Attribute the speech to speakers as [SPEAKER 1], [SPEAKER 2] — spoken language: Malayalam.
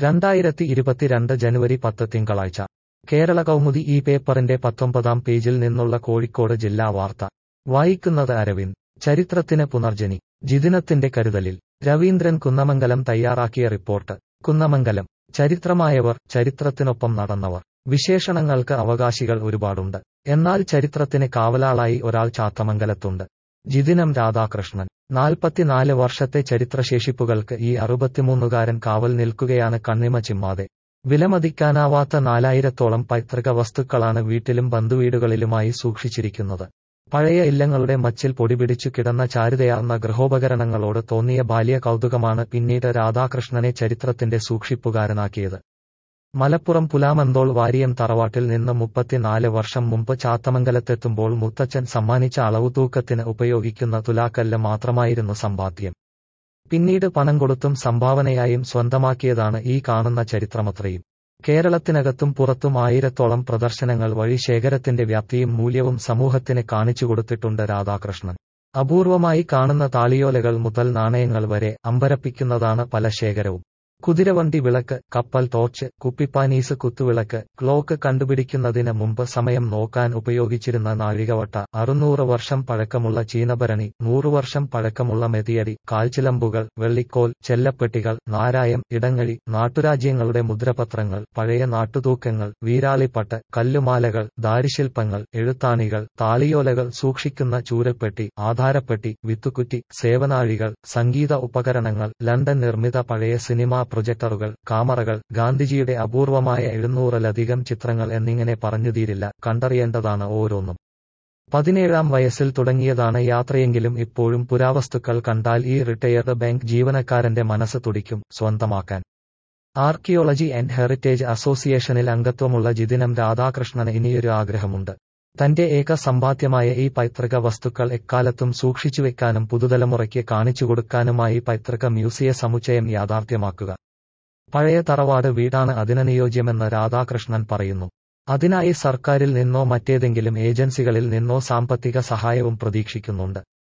[SPEAKER 1] 2022 ജനുവരി 10 തിങ്കളാഴ്ച കേരള കൗമുദി ഈ പേപ്പറിന്റെ 19-ാം പേജിൽ നിന്നുള്ള കോഴിക്കോട് ജില്ലാ വാർത്ത വായിക്കുന്നത് അരവിന്ദ്. ചരിത്രത്തിന് പുനർജനി. ജിദിനത്തിന്റെ കരുതലിൽ. രവീന്ദ്രൻ കുന്നമംഗലം തയ്യാറാക്കിയ റിപ്പോർട്ട്. കുന്നമംഗലം. ചരിത്രമായവർ, ചരിത്രത്തിനൊപ്പം നടന്നവർ. വിശേഷണങ്ങൾക്ക് അവകാശികൾ ഒരുപാടുണ്ട്. എന്നാൽ ചരിത്രത്തിന് കാവലാളായി ഒരാൾ ചാത്തമംഗലത്തുണ്ട്. ജിദിനം രാധാകൃഷ്ണൻ. 44 വർഷത്തെ ചരിത്രശേഷിപ്പുകൾക്ക് ഈ 63കാരൻ കാവൽ നിൽക്കുകയാണ് കണ്ണിമ ചിമ്മാതെ. വിലമതിക്കാനാവാത്ത 4000-ഓളം പൈതൃക വസ്തുക്കളാണ് വീട്ടിലും ബന്ധുവീടുകളിലുമായി സൂക്ഷിച്ചിരിക്കുന്നത്. പഴയ ഇല്ലങ്ങളുടെ മച്ചിൽ പൊടിപിടിച്ചു കിടന്ന ചാരുതയാർന്ന ഗൃഹോപകരണങ്ങളോട് തോന്നിയ ബാല്യ കൗതുകമാണ് പിന്നീട് രാധാകൃഷ്ണനെ ചരിത്രത്തിന്റെ സൂക്ഷിപ്പുകാരനാക്കിയത്. മലപ്പുറം പുലാമന്തോൾ വാരിയം തറവാട്ടിൽ നിന്ന് 34 വർഷം മുമ്പ് ചാത്തമംഗലത്തെത്തുമ്പോൾ മുത്തച്ഛൻ സമ്മാനിച്ച അളവുതൂക്കത്തിന് ഉപയോഗിക്കുന്ന തുലാക്കല്ല് മാത്രമായിരുന്നു സമ്പാദ്യം. പിന്നീട് പണം കൊടുത്തും സംഭാവനയായും സ്വന്തമാക്കിയതാണ് ഈ കാണുന്ന ചരിത്രമത്രയും. കേരളത്തിനകത്തും പുറത്തും 1000-ഓളം പ്രദർശനങ്ങൾ വഴി ശേഖരത്തിന്റെ വ്യാപ്തിയും മൂല്യവും സമൂഹത്തിന് കാണിച്ചുകൊടുത്തിട്ടുണ്ട് രാധാകൃഷ്ണൻ. അപൂർവമായി കാണുന്ന താളിയോലകൾ മുതൽ നാണയങ്ങൾ വരെ അമ്പരപ്പിക്കുന്നതാണ് പല ശേഖരവും. കുതിരവണ്ടി വിളക്ക്, കപ്പൽ ടോർച്ച്, കുപ്പിപ്പാനീസ് കുത്തുവിളക്ക്, ക്ലോക്ക് കണ്ടുപിടിക്കുന്നതിന് മുമ്പ് സമയം നോക്കാൻ ഉപയോഗിച്ചിരുന്ന നാഴികവട്ട, 600 വർഷം പഴക്കമുള്ള ചീനഭരണി, 100 വർഷം പഴക്കമുള്ള മെതിയടി, കാൽച്ചിലമ്പുകൾ, വെള്ളിക്കോൽ, ചെല്ലപ്പെട്ടികൾ, നാരായം, ഇടങ്ങഴി, നാട്ടുരാജ്യങ്ങളുടെ മുദ്രപത്രങ്ങൾ, പഴയ നാട്ടുതൂക്കങ്ങൾ, വീരാളിപ്പട്ട്, കല്ലുമാലകൾ, ദാരുശില്പങ്ങൾ, എഴുത്താണികൾ, താളിയോലകൾ സൂക്ഷിക്കുന്ന ചൂരൽപ്പെട്ടി, ആധാരപ്പെട്ടി, വിത്തുകുറ്റി, സേവനാഴികൾ, സംഗീത ഉപകരണങ്ങൾ, ലണ്ടൻ നിർമ്മിത പഴയ സിനിമാ പ്രൊജക്ടറുകൾ, കാമറകൾ, ഗാന്ധിജിയുടെ അപൂർവമായ 700-ലധികം ചിത്രങ്ങൾ എന്നിങ്ങനെ പറഞ്ഞുതീരില്ല. കണ്ടറിയേണ്ടതാണ് ഓരോന്നും. 17-ാം വയസ്സിൽ തുടങ്ങിയതാണ് യാത്രയെങ്കിലും ഇപ്പോഴും പുരാവസ്തുക്കൾ കണ്ടാൽ ഈ റിട്ടയർഡ് ബാങ്ക് ജീവനക്കാരന്റെ മനസ്സ് തുടിക്കും സ്വന്തമാക്കാൻ. ആർക്കിയോളജി ആൻഡ് ഹെറിറ്റേജ് അസോസിയേഷനിൽ അംഗത്വമുള്ള ജിദിനം രാധാകൃഷ്ണന് ഇനിയൊരു ആഗ്രഹമുണ്ട്. തന്റെ ഏക സമ്പാദ്യമായ ഈ പൈതൃക വസ്തുക്കൾ എക്കാലത്തും സൂക്ഷിച്ചുവെക്കാനും പുതുതലമുറയ്ക്ക് കാണിച്ചുകൊടുക്കാനുമായി പൈതൃക മ്യൂസിയ സമുച്ചയം യാഥാർത്ഥ്യമാക്കുക. പഴയ തറവാട് വീടാണ് അതിനനുയോജ്യമെന്ന് രാധാകൃഷ്ണൻ പറയുന്നു. അതിനായി സർക്കാരിൽ നിന്നോ മറ്റേതെങ്കിലും ഏജൻസികളിൽ നിന്നോ സാമ്പത്തിക സഹായവും പ്രതീക്ഷിക്കുന്നുണ്ട്.